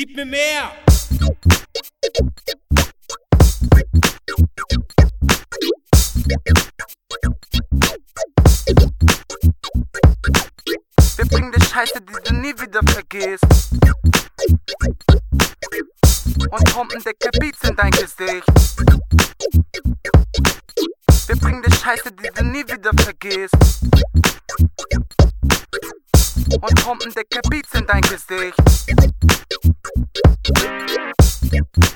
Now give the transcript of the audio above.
Gib mir mehr! Wir bringen dir Scheiße, die du nie wieder vergisst. Und Pumpendeckel Beats in dein Gesicht. Wir bringen dir Scheiße, die du nie wieder vergisst. Und Pumpendeckel Beats in dein Gesicht.